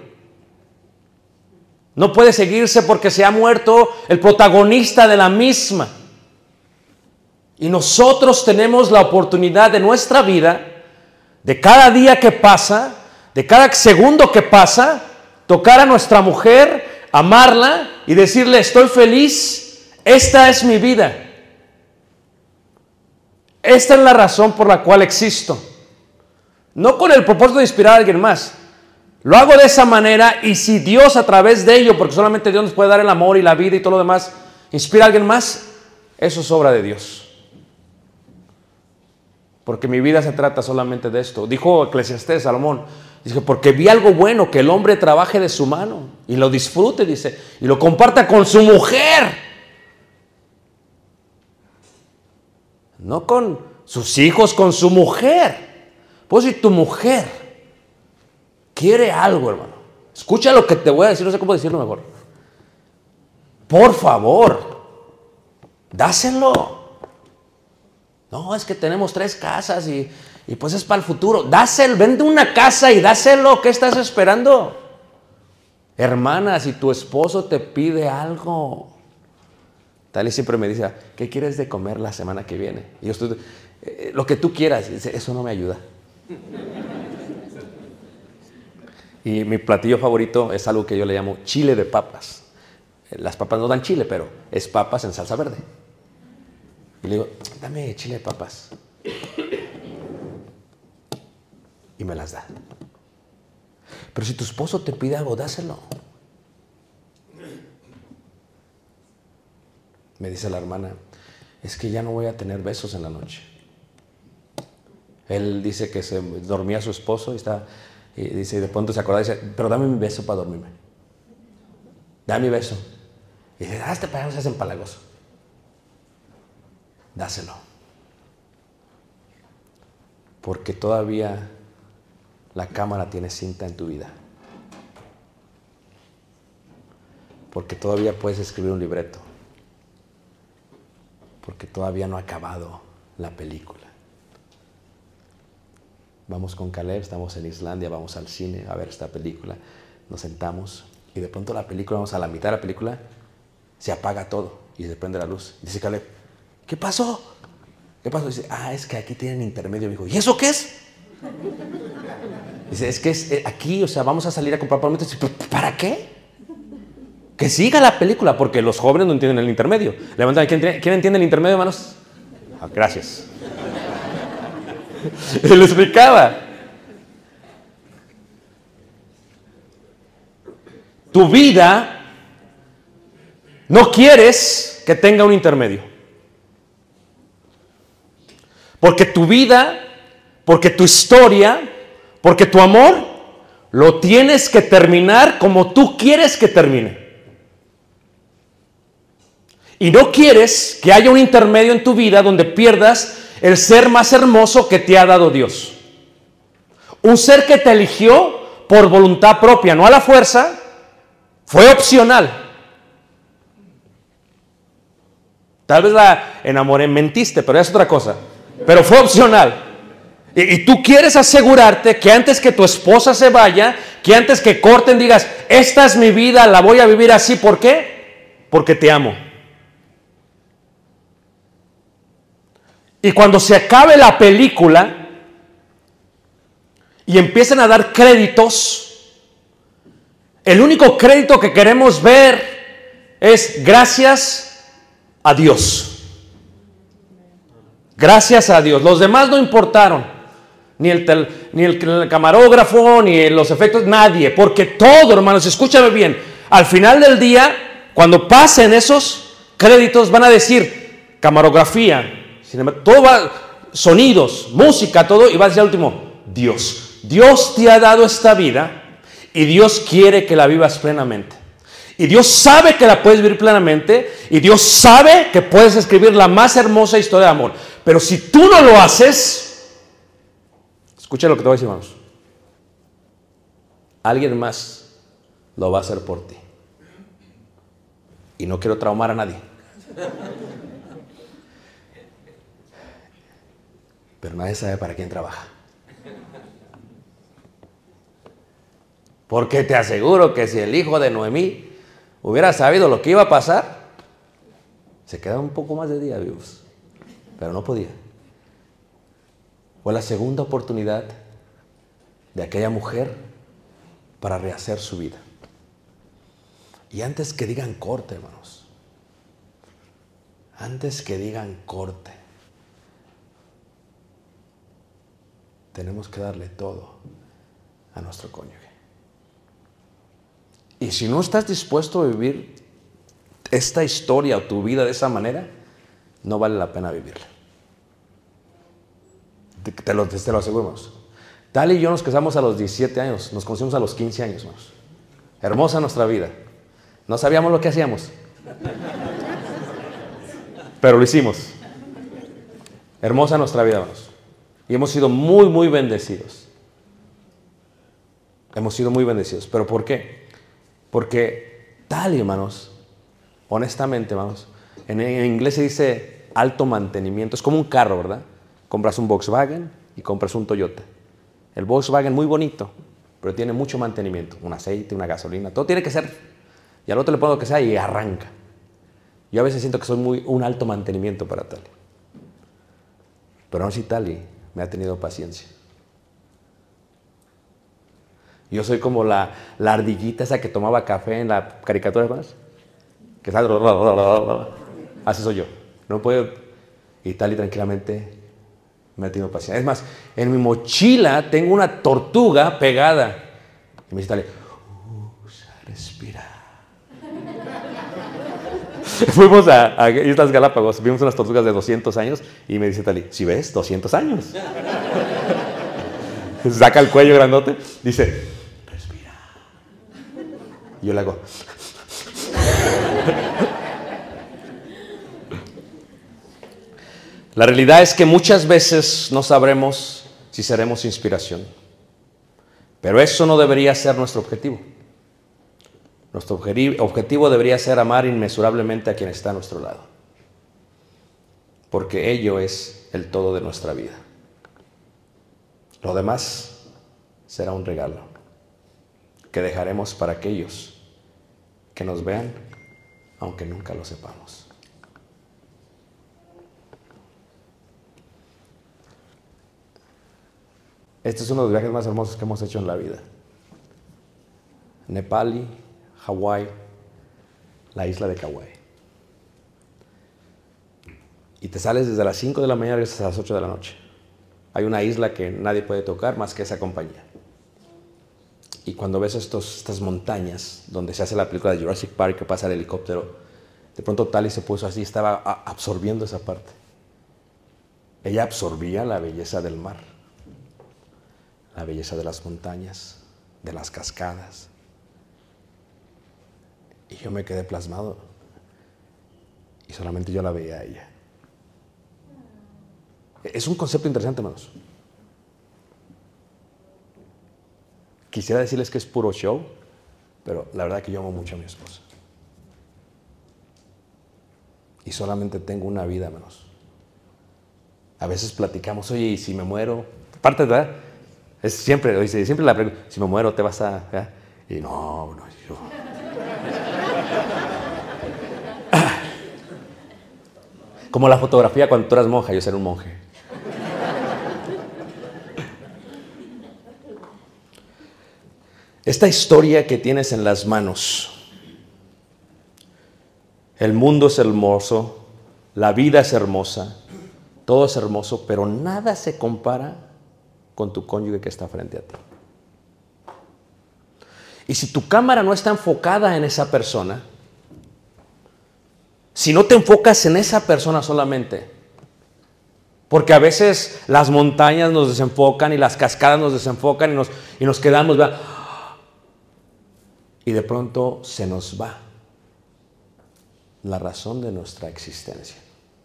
C: No puede seguirse porque se ha muerto el protagonista de la misma. Y nosotros tenemos la oportunidad de nuestra vida, de cada día que pasa, de cada segundo que pasa, tocar a nuestra mujer, amarla y decirle: estoy feliz, esta es mi vida. Esta es la razón por la cual existo. No con el propósito de inspirar a alguien más. Lo hago de esa manera, y si Dios a través de ello, porque solamente Dios nos puede dar el amor y la vida y todo lo demás, inspira a alguien más, eso es obra de Dios. Porque mi vida se trata solamente de esto. Dijo Eclesiastés, Salomón, dice: porque vi algo bueno, que el hombre trabaje de su mano y lo disfrute, dice, y lo comparta con su mujer. No con sus hijos, con su mujer. Pues si tu mujer quiere algo, hermano, escucha lo que te voy a decir, no sé cómo decirlo mejor. Por favor, dáselo. No, es que tenemos 3 casas y pues es para el futuro. Dáselo, vende una casa y dáselo. ¿Qué estás esperando? Hermana, si tu esposo te pide algo, tal y siempre me dice: ¿qué quieres de comer la semana que viene? Y yo estoy, lo que tú quieras. Y dice: eso no me ayuda. Y mi platillo favorito es algo que yo le llamo chile de papas. Las papas no dan chile, pero es papas en salsa verde. Y le digo: dame chile de papas. Y me las da. Pero si tu esposo te pide algo, dáselo. Me dice la hermana: es que ya no voy a tener besos en la noche. Él dice que se dormía su esposo y dice, de pronto se acordaba y dice: pero dame mi beso para dormirme. Dame mi beso. Y dice: este para allá, no seas empalagoso. Dáselo. Porque todavía la cámara tiene cinta en tu vida. Porque todavía puedes escribir un libreto. Porque todavía no ha acabado la película. Vamos con Caleb, estamos en Islandia, vamos al cine a ver esta película. Nos sentamos y de pronto la película, vamos a la mitad de la película, se apaga todo y se prende la luz. Dice Caleb: ¿qué pasó? ¿Qué pasó? Dice: es que aquí tienen intermedio. Me dijo: ¿y eso qué es? Dice: es que es aquí, o sea, vamos a salir a comprar palomitas. Dice: ¿para qué? Que siga la película, porque los jóvenes no entienden el intermedio. Levantan, ¿quién entiende el intermedio, hermanos? Gracias. Y lo explicaba. Tu vida no quieres que tenga un intermedio. Porque tu vida, porque tu historia, porque tu amor, lo tienes que terminar como tú quieres que termine. Y no quieres que haya un intermedio en tu vida donde pierdas el ser más hermoso que te ha dado Dios. Un ser que te eligió por voluntad propia, no a la fuerza, fue opcional. Tal vez la enamoré, mentiste, pero es otra cosa. Pero fue opcional. Y tú quieres asegurarte que antes que tu esposa se vaya, que antes que corten digas: esta es mi vida, la voy a vivir así. ¿Por qué? Porque te amo. Y cuando se acabe la película y empiecen a dar créditos, El único crédito que queremos ver es gracias a Dios. Gracias a Dios. Los demás no importaron. Ni el camarógrafo, ni los efectos, nadie. Porque todo, hermanos, escúchame bien. Al final del día, cuando pasen esos créditos, van a decir camarografía, todo va, sonidos, música, todo, y va a decir al último, Dios. Dios te ha dado esta vida y Dios quiere que la vivas plenamente. Y Dios sabe que la puedes vivir plenamente y Dios sabe que puedes escribir la más hermosa historia de amor. Pero si tú no lo haces, escucha lo que te voy a decir, hermanos. Alguien más lo va a hacer por ti. Y no quiero traumar a nadie. Pero nadie sabe para quién trabaja. Porque te aseguro que si el hijo de Noemí hubiera sabido lo que iba a pasar, se quedaba un poco más de día vivos. Pero no podía. Fue la segunda oportunidad de aquella mujer para rehacer su vida. Y antes que digan corte, hermanos, antes que digan corte, tenemos que darle todo a nuestro cónyuge. Y si no estás dispuesto a vivir esta historia o tu vida de esa manera, no vale la pena vivirla. Te lo aseguramos. Tal y yo nos casamos a los 17 años, nos conocimos a los 15 años, hermanos. Hermosa nuestra vida. No sabíamos lo que hacíamos, pero lo hicimos. Hermosa nuestra vida, hermanos. Y hemos sido muy, muy bendecidos. Hemos sido muy bendecidos. ¿Pero por qué? Porque tal, hermanos, honestamente, hermanos, en inglés se dice alto mantenimiento. Es como un carro, ¿verdad? Compras un Volkswagen y compras un Toyota. El Volkswagen muy bonito, pero tiene mucho mantenimiento. Un aceite, una gasolina, todo tiene que ser. Y al otro le pongo lo que sea y arranca. Yo a veces siento que soy un alto mantenimiento para Tali. Pero aún así Tali me ha tenido paciencia. Yo soy como la ardillita esa que tomaba café en la caricatura, ¿verdad? Que sale, así soy yo. No puedo. Y Tali tranquilamente me ha tenido paciencia. Es más, en mi mochila tengo una tortuga pegada. Y me dice Tali, respira. Fuimos a Islas Galápagos, vimos unas tortugas de 200 años y me dice Tali, ¿sí ves? 200 años. Saca el cuello grandote, dice, respira. Y yo le hago. La realidad es que muchas veces no sabremos si seremos inspiración. Pero eso no debería ser nuestro objetivo. Nuestro objetivo debería ser amar inmesurablemente a quien está a nuestro lado. Porque ello es el todo de nuestra vida. Lo demás será un regalo que dejaremos para aquellos que nos vean, aunque nunca lo sepamos. Este es uno de los viajes más hermosos que hemos hecho en la vida. Nepal, Hawái, la isla de Kauai. Y te sales desde las 5 de la mañana hasta las 8 de la noche. Hay una isla que nadie puede tocar más que esa compañía. Y cuando ves estas montañas, donde se hace la película de Jurassic Park, que pasa el helicóptero, de pronto Tali se puso así, estaba absorbiendo esa parte. Ella absorbía la belleza del mar, la belleza de las montañas, de las cascadas. Y yo me quedé plasmado. Y solamente yo la veía a ella. Es un concepto interesante, hermanos. Quisiera decirles que es puro show, pero la verdad es que yo amo mucho a mi esposa. Y solamente tengo una vida, hermanos. A veces platicamos, oye, ¿y si me muero? Aparte, ¿verdad? Es siempre la pregunta, si me muero, ¿te vas a...? ¿verdad? Y no, yo... Como la fotografía cuando tú eras monja, yo era un monje. Esta historia que tienes en las manos, el mundo es hermoso, la vida es hermosa, todo es hermoso, pero nada se compara con tu cónyuge que está frente a ti. Y si tu cámara no está enfocada en esa persona, si no te enfocas en esa persona solamente, porque a veces las montañas nos desenfocan y las cascadas nos desenfocan y nos quedamos, ¿verdad? Y de pronto se nos va la razón de nuestra existencia.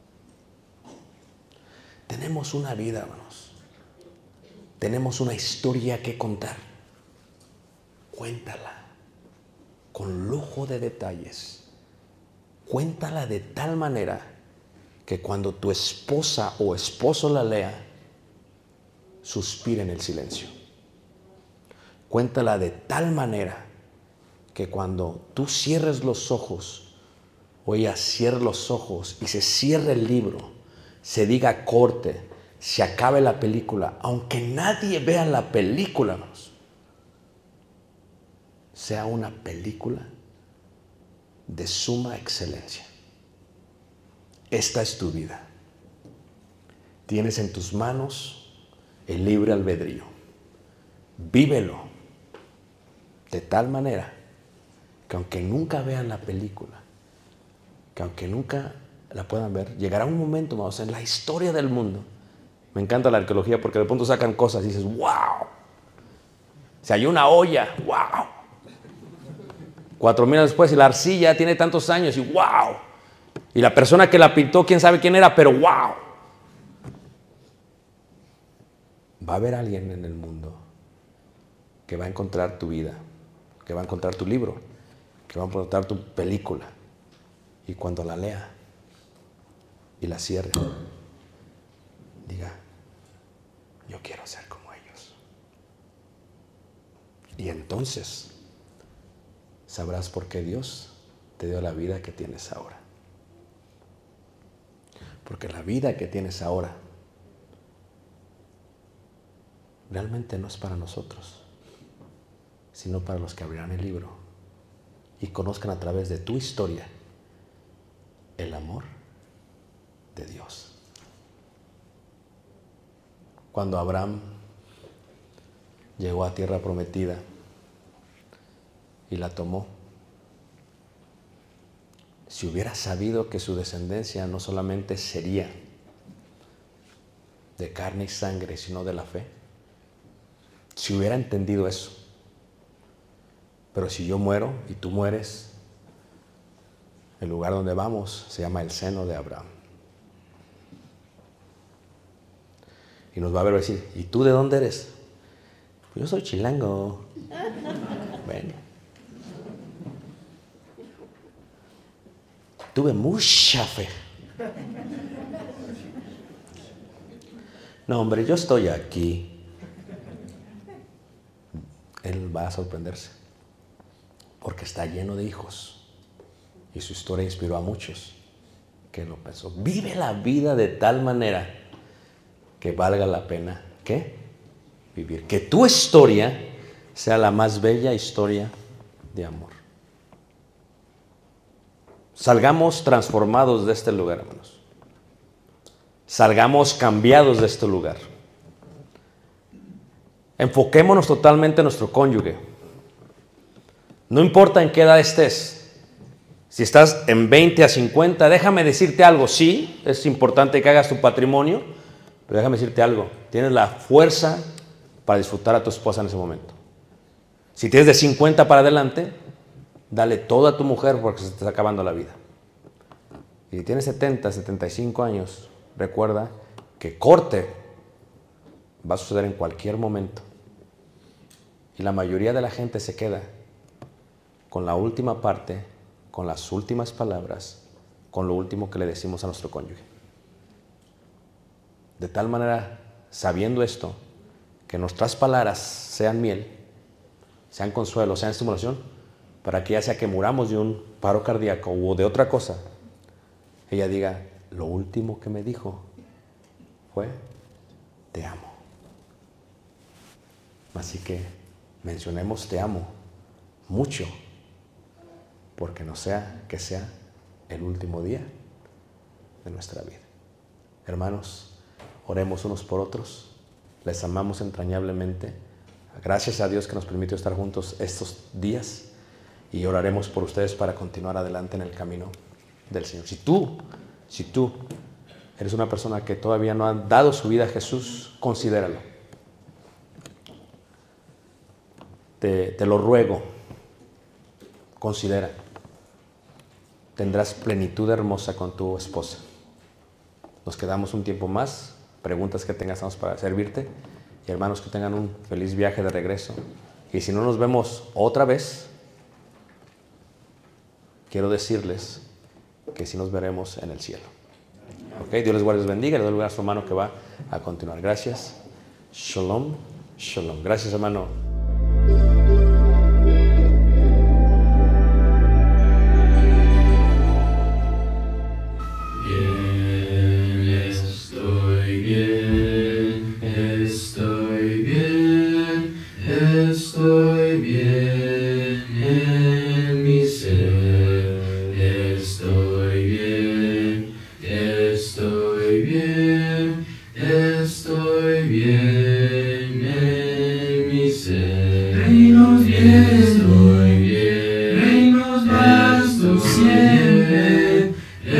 C: Tenemos una vida, hermanos. Tenemos una historia que contar. Cuéntala con lujo de detalles. Cuéntala de tal manera que cuando tu esposa o esposo la lea, suspire en el silencio. Cuéntala de tal manera que cuando tú cierres los ojos o ella cierre los ojos y se cierre el libro, se diga corte, se acabe la película, aunque nadie vea la película, hermanos, sea una película de suma excelencia. Esta es tu vida. Tienes en tus manos el libre albedrío. Vívelo de tal manera que aunque nunca vean la película, que aunque nunca la puedan ver, llegará un momento, vamos, en la historia del mundo. Me encanta la arqueología porque de pronto sacan cosas y dices, ¡wow! Se halló una olla, ¡wow! 4,000 años después y la arcilla tiene tantos años y ¡wow! Y la persona que la pintó, quién sabe quién era, pero ¡wow! Va a haber alguien en el mundo que va a encontrar tu vida, que va a encontrar tu libro, que va a encontrar tu película. Y cuando la lea y la cierre, diga, yo quiero ser como ellos. Y entonces sabrás por qué Dios te dio la vida que tienes ahora. Porque la vida que tienes ahora realmente no es para nosotros, sino para los que abrirán el libro y conozcan a través de tu historia el amor de Dios. Cuando Abraham llegó a tierra prometida y la tomó, si hubiera sabido que su descendencia no solamente sería de carne y sangre, sino de la fe, si hubiera entendido eso, pero si yo muero y tú mueres, el lugar donde vamos se llama el seno de Abraham. Y nos va a ver y decir, ¿y tú de dónde eres? Pues yo soy chilango. Bueno. Tuve mucha fe. No, hombre, yo estoy aquí. Él va a sorprenderse, porque está lleno de hijos. Y su historia inspiró a muchos que lo pensó. Vive la vida de tal manera que valga la pena, ¿qué? Vivir. Que tu historia sea la más bella historia de amor. Salgamos transformados de este lugar, hermanos. Salgamos cambiados de este lugar. Enfoquémonos totalmente en nuestro cónyuge. No importa en qué edad estés. Si estás en 20 a 50, déjame decirte algo. Sí, es importante que hagas tu patrimonio, pero déjame decirte algo. Tienes la fuerza para disfrutar a tu esposa en ese momento. Si tienes de 50 para adelante, dale todo a tu mujer porque se te está acabando la vida. Y si tienes 70, 75 años, recuerda que corte va a suceder en cualquier momento. Y la mayoría de la gente se queda con la última parte, con las últimas palabras, con lo último que le decimos a nuestro cónyuge. De tal manera, sabiendo esto, que nuestras palabras sean miel, sean consuelo, sean estimulación, para que ya sea que muramos de un paro cardíaco o de otra cosa, ella diga, lo último que me dijo fue, te amo. Así que mencionemos te amo mucho, porque no sea que sea el último día de nuestra vida. Hermanos, oremos unos por otros, les amamos entrañablemente. Gracias a Dios que nos permitió estar juntos estos días y oraremos por ustedes para continuar adelante en el camino del Señor. Si tú eres una persona que todavía no ha dado su vida a Jesús, considéralo. Te lo ruego, considera. Tendrás plenitud hermosa con tu esposa. Nos quedamos un tiempo más. Preguntas que tengas, estamos para servirte. Y hermanos, que tengan un feliz viaje de regreso. Y si no nos vemos otra vez, quiero decirles que sí nos veremos en el cielo. ¿Ok? Dios les guarde y les bendiga. Le doy lugar a su hermano que va a continuar. Gracias. Shalom, shalom. Gracias, hermano.
D: Estoy bien en mi ser, estoy bien en mi ser. Reinos bien, estoy bien, reinos vastos siempre,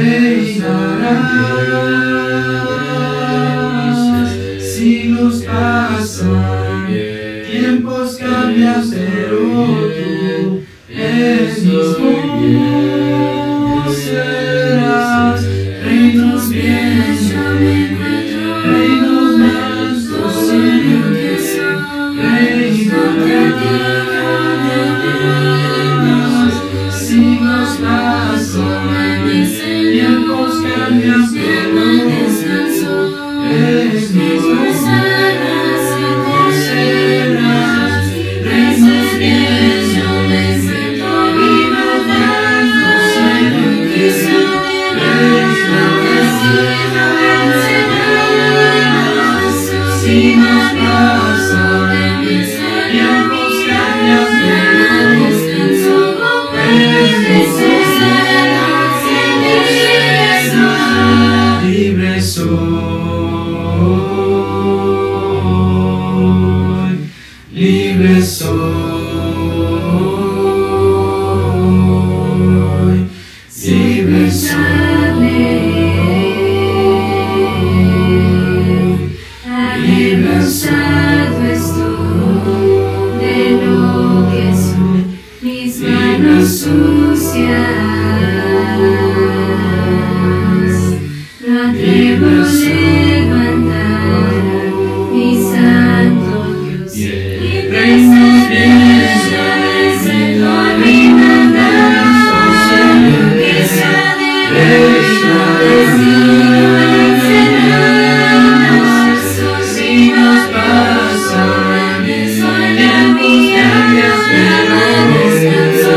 D: reinarán. Siglos pasan, tiempos cambian, pero tú mismo serás. Reinos bien, yo me encuentro, reinos vastos siempre, reinarán. Siglos pasan, tiempos cambian, pero descanso, mismo serás. Reinos bien, yo me encuentro, reinos vastos siempre, siglos pasan, tiempos cambian, pero descanso, libre soy, libre soy, libre soy,
E: Cansado estoy de lo que soy, mis manos sucias. No atrevo a levantar mi santo Dios. Reinos bien, yo me siento reinando, que sea de reino, siglos pasan, tiempos cambian, pero descanso,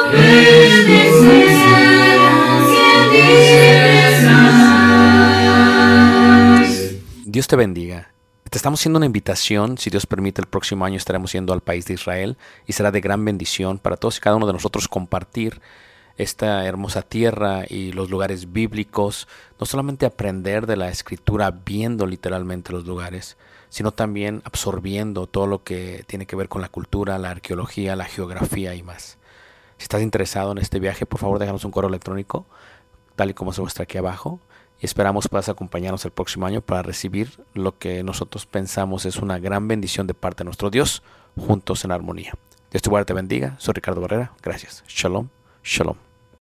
B: Dios te bendiga. Te estamos haciendo una invitación. Si Dios permite, el próximo año estaremos yendo al país de Israel y será de gran bendición para todos y cada uno de nosotros compartir esta hermosa tierra y los lugares bíblicos. No solamente aprender de la Escritura viendo literalmente los lugares, sino también absorbiendo todo lo que tiene que ver con la cultura, la arqueología, la geografía y más. Si estás interesado en este viaje, por favor déjanos un correo electrónico, tal y como se muestra aquí abajo. Y esperamos puedas acompañarnos el próximo año para recibir lo que nosotros pensamos es una gran bendición de parte de nuestro Dios, juntos en armonía. Dios te guarde, te bendiga. Soy Ricardo Barrera. Gracias. Shalom. Shalom.